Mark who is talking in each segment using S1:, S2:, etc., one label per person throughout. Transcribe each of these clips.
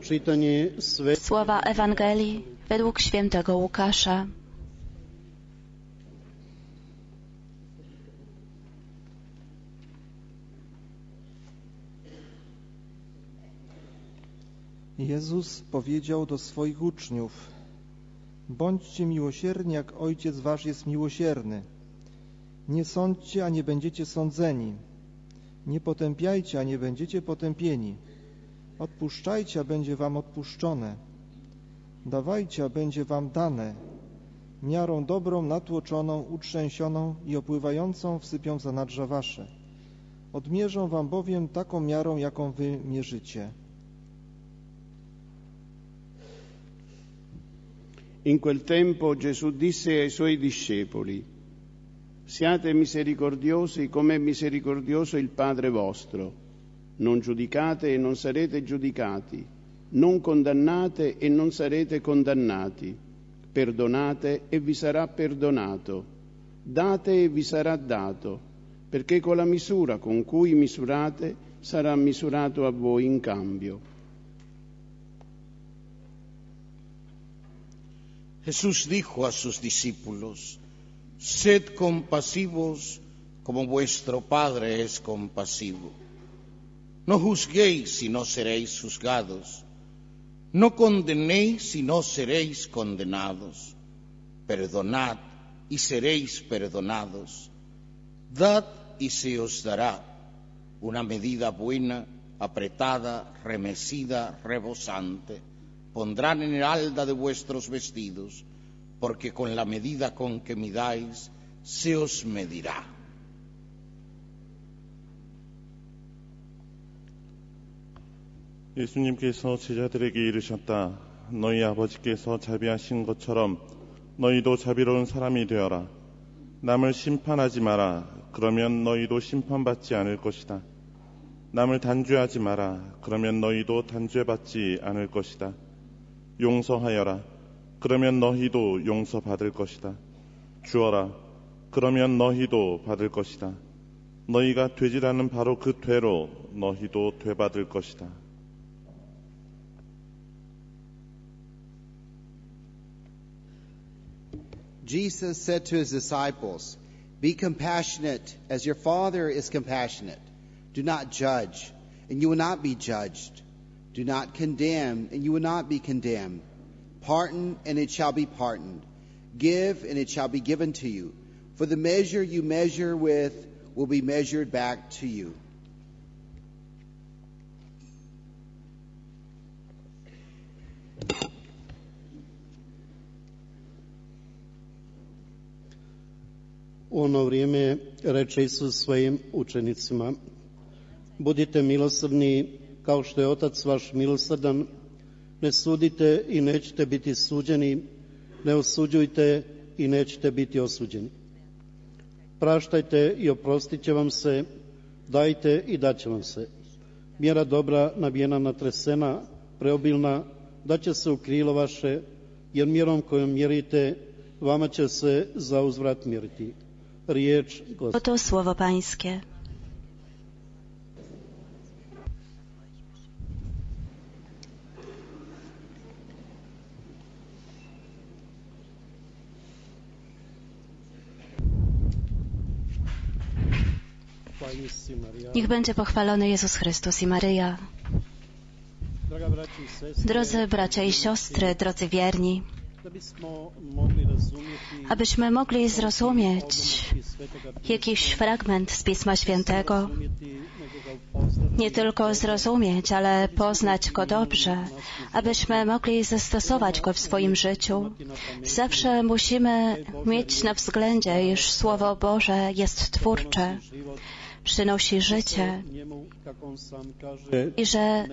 S1: Słowa Ewangelii według świętego Łukasza.
S2: Jezus powiedział do swoich uczniów: bądźcie miłosierni, jak Ojciec wasz jest miłosierny. Nie sądźcie, a nie będziecie sądzeni. Nie potępiajcie, a nie będziecie potępieni. Odpuszczajcie, a będzie wam odpuszczone. Dawajcie, a będzie wam dane. Miarą dobrą, natłoczoną, utrzęsioną i opływającą wsypią w zanadrza wasze. Odmierzą wam bowiem taką miarą, jaką wy mierzycie.
S3: In quel tempo Gesù disse ai suoi discepoli: siate misericordiosi come è misericordioso il Padre vostro. Non giudicate e non sarete giudicati. Non condannate e non sarete condannati. Perdonate e vi sarà perdonato. Date e vi sarà dato, perché con la misura con cui misurate sarà misurato a voi in cambio.
S4: Jesús dijo a sus discípulos: sed compasivos como vuestro Padre es compasivo. No juzguéis y no seréis juzgados. No condenéis y no seréis condenados. Perdonad y seréis perdonados. Dad y se os dará una medida buena, apretada, remecida, rebosante. Pondrán en el halda de vuestros vestidos, porque con la medida con que midáis se os medirá.
S5: 예수님께서 제자들에게 이르셨다. 너희 아버지께서 자비하신 것처럼 너희도 자비로운 사람이 되어라. 남을 심판하지 마라. 그러면 너희도 심판받지 않을 것이다. 남을 단죄하지 마라. 그러면 너희도 단죄받지 않을 것이다. 용서하여라. 그러면 너희도 용서받을 것이다. 주어라. 그러면 너희도 받을 것이다. 너희가 되지라는 바로 그 되로 너희도 되받을 것이다.
S6: Jesus said to his disciples, be compassionate as your Father is compassionate. Do not judge, and you will not be judged. Do not condemn, and you will not be condemned. Pardon, and it shall be pardoned. Give, and it shall be given to you. For the measure you measure with will be measured back to you.
S7: U ono vrijeme reče Isus svojim učenicima: budite milosrdni kao što je Otac vaš milosrdan. Ne sudite i nećete biti suđeni. Ne osuđujte i nećete biti osuđeni. Praštajte i oprostit će vam se. Dajte i dat će vam se. Mjera dobra, nabijena, natresena, preobilna, daće se u krilo vaše, jer mjerom kojom mjerite, vama će se za uzvrat mjeriti. Riječ Gospoda.
S1: Oto słowo Pańskie. Niech będzie pochwalony Jezus Chrystus i Maryja. Drodzy bracia i siostry, drodzy wierni, abyśmy mogli zrozumieć jakiś fragment z Pisma Świętego, nie tylko zrozumieć, ale poznać go dobrze, abyśmy mogli zastosować go w swoim życiu, zawsze musimy mieć na względzie, iż Słowo Boże jest twórcze, przynosi życie i że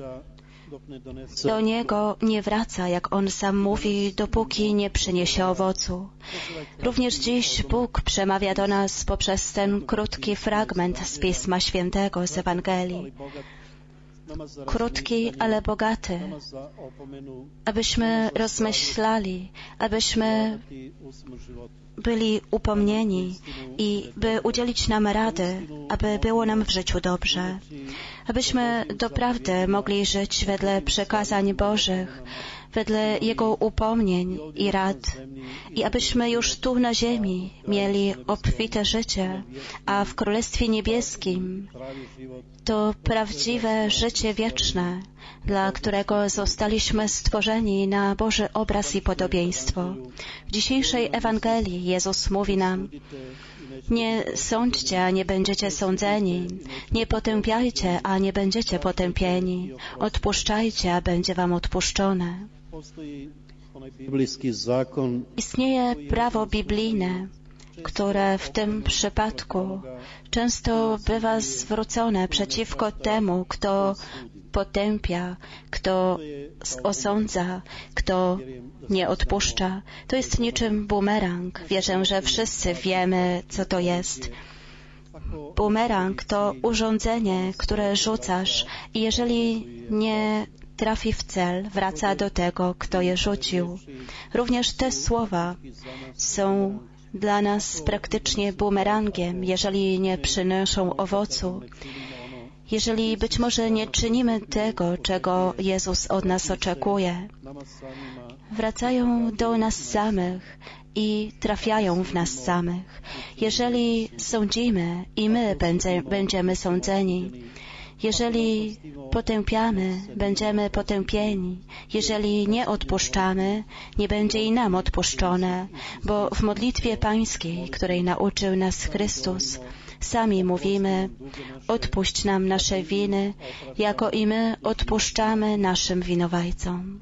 S1: do Niego nie wraca, jak On sam mówi, dopóki nie przyniesie owocu. Również dziś Bóg przemawia do nas poprzez ten krótki fragment z Pisma Świętego, z Ewangelii. krótki, ale bogaty, abyśmy rozmyślali, abyśmy byli upomnieni i by udzielić nam rady, aby było nam w życiu dobrze, abyśmy doprawdy mogli żyć wedle przekazań Bożych, wedle Jego upomnień i rad i abyśmy już tu na ziemi mieli obfite życie, a w Królestwie Niebieskim to prawdziwe życie wieczne, dla którego zostaliśmy stworzeni na Boży obraz i podobieństwo. W dzisiejszej Ewangelii Jezus mówi nam: nie sądźcie, a nie będziecie sądzeni. Nie potępiajcie, a nie będziecie potępieni. Odpuszczajcie, a będzie wam odpuszczone. Istnieje prawo biblijne, które w tym przypadku często bywa zwrócone przeciwko temu, kto potępia, kto osądza, kto nie odpuszcza. To jest niczym bumerang. Wierzę, że wszyscy wiemy, co to jest. Bumerang to urządzenie, które rzucasz i jeżeli nie trafi w cel, wraca do tego, kto je rzucił. Również te słowa są dla nas praktycznie bumerangiem, jeżeli nie przynoszą owocu. Jeżeli być może nie czynimy tego, czego Jezus od nas oczekuje, wracają do nas samych i trafiają w nas samych. Jeżeli sądzimy i my będziemy sądzeni, jeżeli potępiamy, będziemy potępieni. Jeżeli nie odpuszczamy, nie będzie i nam odpuszczone, bo w modlitwie pańskiej, której nauczył nas Chrystus, sami mówimy: odpuść nam nasze winy, jako i my odpuszczamy naszym winowajcom.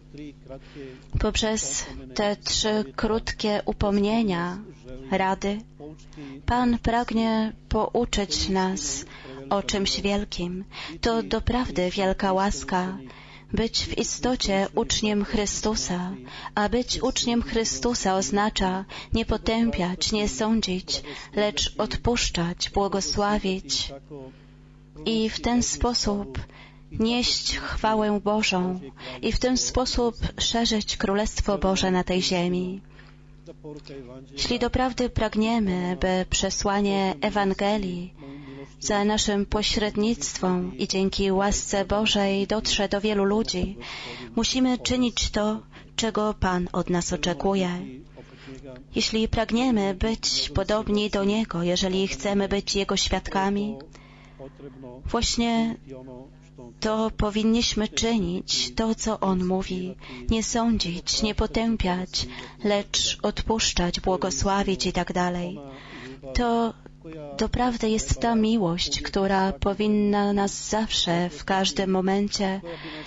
S1: Poprzez te 3 krótkie upomnienia, rady, Pan pragnie pouczyć nas o czymś wielkim. To doprawdy wielka łaska, być w istocie uczniem Chrystusa, a być uczniem Chrystusa oznacza nie potępiać, nie sądzić, lecz odpuszczać, błogosławić i w ten sposób nieść chwałę Bożą i w ten sposób szerzyć Królestwo Boże na tej ziemi. Jeśli doprawdy pragniemy, by przesłanie Ewangelii za naszym pośrednictwem i dzięki łasce Bożej dotrze do wielu ludzi, musimy czynić to, czego Pan od nas oczekuje. Jeśli pragniemy być podobni do Niego, jeżeli chcemy być Jego świadkami, właśnie to powinniśmy czynić, to co On mówi, nie sądzić, nie potępiać, lecz odpuszczać, błogosławić i tak dalej. To doprawdy jest ta miłość, która powinna nas zawsze, w każdym momencie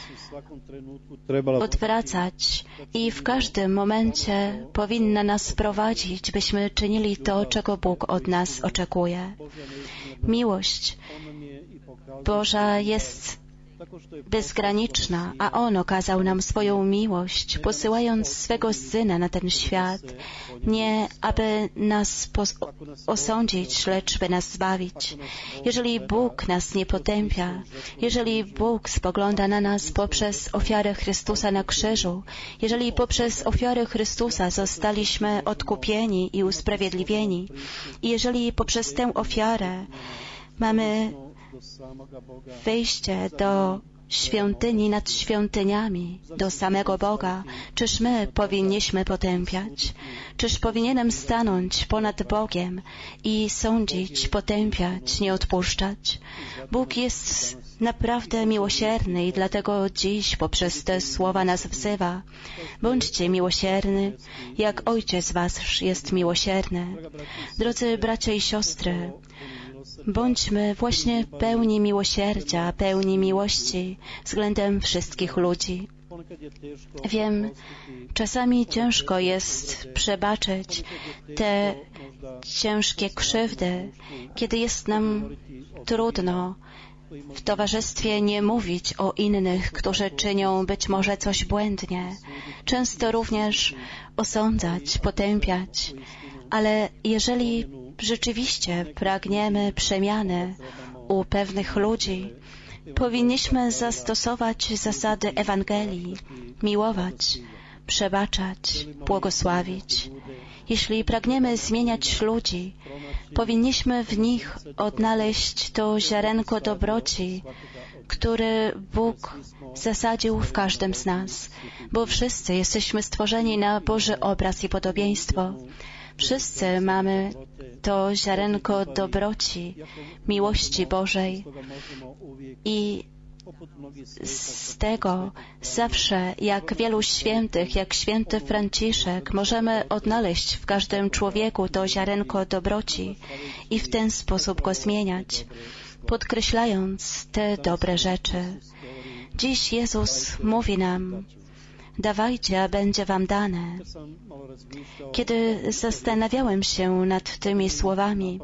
S1: odwracać i w każdym momencie powinna nas prowadzić, byśmy czynili to, czego Bóg od nas oczekuje. Miłość Boża jest bezgraniczna, a On okazał nam swoją miłość, posyłając swego Syna na ten świat, nie aby nas osądzić, lecz by nas zbawić. Jeżeli Bóg nas nie potępia, jeżeli Bóg spogląda na nas poprzez ofiarę Chrystusa na krzyżu, jeżeli poprzez ofiarę Chrystusa zostaliśmy odkupieni i usprawiedliwieni, i jeżeli poprzez tę ofiarę mamy wejście do świątyni nad świątyniami, do samego Boga, czyż my powinniśmy potępiać? Czyż powinienem stanąć ponad Bogiem i sądzić, potępiać, nie odpuszczać? Bóg jest naprawdę miłosierny i dlatego dziś poprzez te słowa nas wzywa. Bądźcie miłosierny, jak Ojciec Wasz jest miłosierny. Drodzy bracia i siostry, bądźmy właśnie pełni miłosierdzia, pełni miłości względem wszystkich ludzi. Wiem, czasami ciężko jest przebaczyć te ciężkie krzywdy, kiedy jest nam trudno w towarzystwie nie mówić o innych, którzy czynią być może coś błędnie, często również osądzać, potępiać, ale jeżeli rzeczywiście pragniemy przemiany u pewnych ludzi, Powinniśmy zastosować zasady Ewangelii, miłować, przebaczać, błogosławić. Jeśli pragniemy zmieniać ludzi, powinniśmy w nich odnaleźć to ziarenko dobroci, które Bóg zasadził w każdym z nas, bo wszyscy jesteśmy stworzeni na Boży obraz i podobieństwo. Wszyscy mamy to ziarenko dobroci, miłości Bożej i z tego zawsze, jak wielu świętych, jak święty Franciszek, możemy odnaleźć w każdym człowieku to ziarenko dobroci i w ten sposób go zmieniać, podkreślając te dobre rzeczy. Dziś Jezus mówi nam: dawajcie, a będzie wam dane. Kiedy zastanawiałem się nad tymi słowami,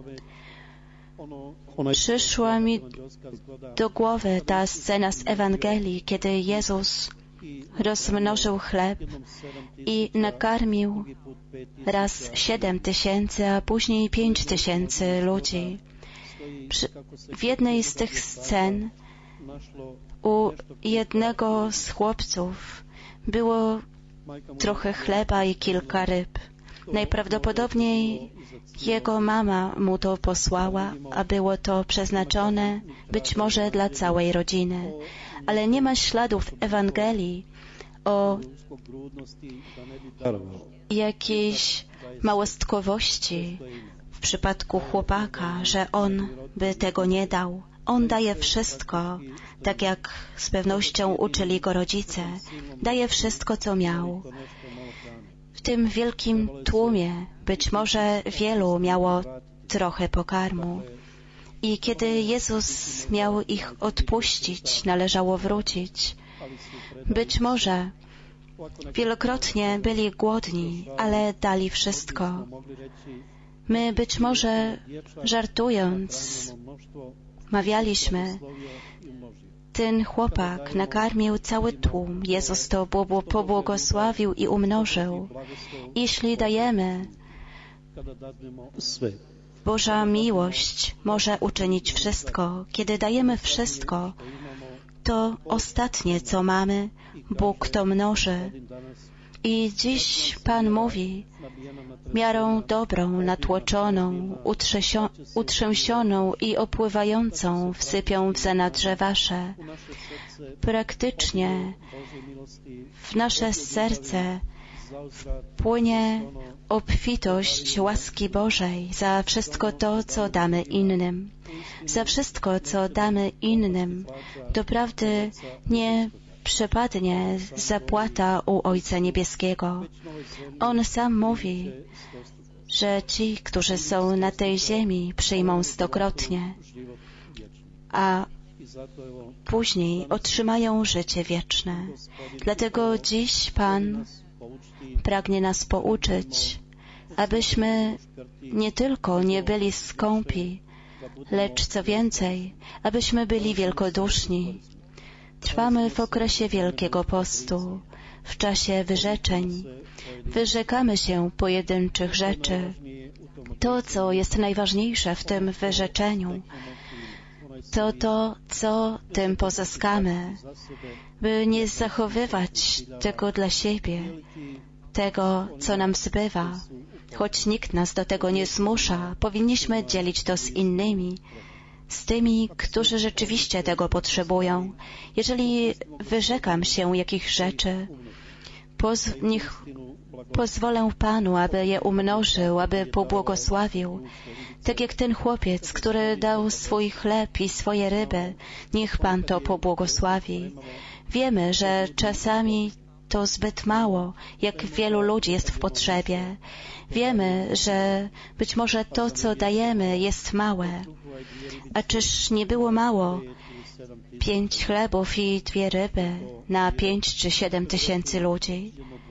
S1: przyszła mi do głowy ta scena z Ewangelii, kiedy Jezus rozmnożył chleb i nakarmił raz 7000, a później 5000 ludzi. W jednej z tych scen u jednego z chłopców było trochę chleba i kilka ryb. Najprawdopodobniej jego mama mu to posłała, a było to przeznaczone być może dla całej rodziny. Ale nie ma śladów Ewangelii o jakiejś małostkowości w przypadku chłopaka, że on by tego nie dał. On daje wszystko, tak jak z pewnością uczyli go rodzice. Daje wszystko, co miał. W tym wielkim tłumie być może wielu miało trochę pokarmu. I kiedy Jezus miał ich odpuścić, należało wrócić. Być może wielokrotnie byli głodni, ale dali wszystko. My być może żartując mawialiśmy: ten chłopak nakarmił cały tłum, Jezus to pobłogosławił i umnożył. Jeśli dajemy, Boża miłość może uczynić wszystko. Kiedy dajemy wszystko, to ostatnie, co mamy, Bóg to mnoży. I dziś Pan mówi: miarą dobrą, natłoczoną, utrzęsioną i opływającą wsypią w zanadrze wasze. Praktycznie w nasze serce płynie obfitość łaski Bożej za wszystko to, co damy innym. Za wszystko, co damy innym, doprawdy nie przepadnie zapłata u Ojca Niebieskiego. On sam mówi, że ci, którzy są na tej ziemi, przyjmą 100-krotnie, a później otrzymają życie wieczne. Dlatego dziś Pan pragnie nas pouczyć, abyśmy nie tylko nie byli skąpi, lecz co więcej, abyśmy byli wielkoduszni. Trwamy w okresie Wielkiego Postu, w czasie wyrzeczeń. Wyrzekamy się pojedynczych rzeczy. To, co jest najważniejsze w tym wyrzeczeniu, to to, co tym pozyskamy, by nie zachowywać tego dla siebie, tego, co nam zbywa. Choć nikt nas do tego nie zmusza, powinniśmy dzielić to z innymi, z tymi, którzy rzeczywiście tego potrzebują. Jeżeli wyrzekam się jakichś rzeczy, niech pozwolę Panu, aby je umnożył, aby pobłogosławił. Tak jak ten chłopiec, który dał swój chleb i swoje ryby, niech Pan to pobłogosławi. Wiemy, że czasami to zbyt mało, jak wielu ludzi jest w potrzebie. Wiemy, że być może to, co dajemy, jest małe. A czyż nie było mało 5 chlebów i 2 ryby na 5 czy 7 tysięcy ludzi?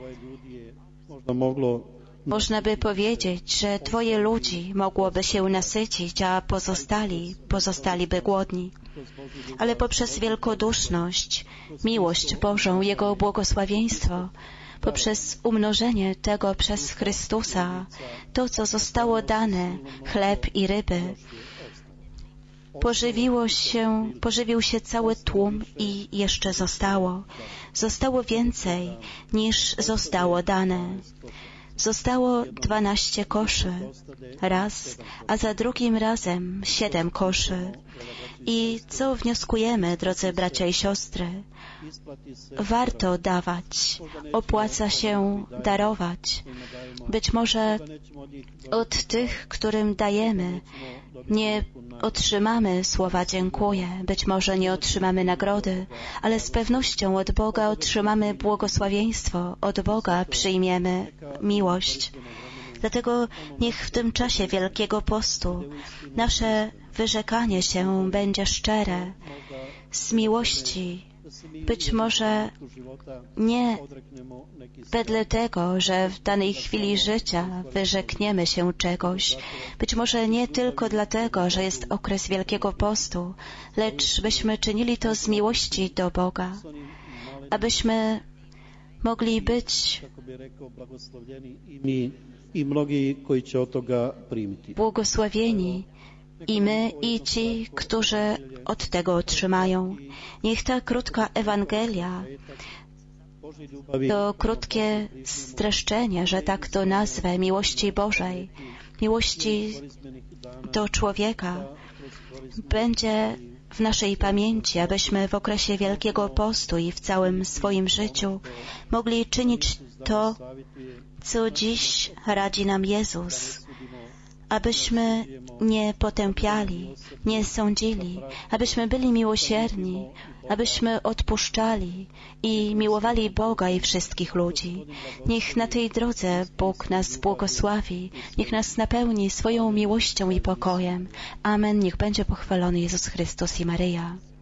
S1: Można by powiedzieć, że 2 ludzi mogłoby się nasycić, a pozostaliby głodni. Ale poprzez wielkoduszność, miłość Bożą, Jego błogosławieństwo, poprzez umnożenie tego przez Chrystusa, to, co zostało dane, chleb i ryby, pożywił się cały tłum i jeszcze zostało. Zostało więcej, niż zostało dane. Zostało 12 koszy, raz, a za drugim razem 7 koszy. I co wnioskujemy, drodzy bracia i siostry? Warto dawać, opłaca się darować. Być może od tych, którym dajemy, nie otrzymamy słowa dziękuję, być może nie otrzymamy nagrody, ale z pewnością od Boga otrzymamy błogosławieństwo, od Boga przyjmiemy miłość. Dlatego niech w tym czasie Wielkiego Postu nasze wyrzekanie się będzie szczere, z miłości, być może nie wedle tego, że w danej chwili życia wyrzekniemy się czegoś, być może nie tylko dlatego, że jest okres Wielkiego Postu, lecz byśmy czynili to z miłości do Boga, abyśmy mogli być błogosławieni i my, i ci, którzy od tego otrzymają. Niech ta krótka Ewangelia, to krótkie streszczenie, że tak to nazwę, miłości Bożej, miłości do człowieka, będzie w naszej pamięci, abyśmy w okresie Wielkiego Postu i w całym swoim życiu mogli czynić to, co dziś radzi nam Jezus, abyśmy nie potępiali, nie sądzili, abyśmy byli miłosierni, abyśmy odpuszczali i miłowali Boga i wszystkich ludzi. Niech na tej drodze Bóg nas błogosławi, niech nas napełni swoją miłością i pokojem. Amen. Niech będzie pochwalony Jezus Chrystus i Maryja.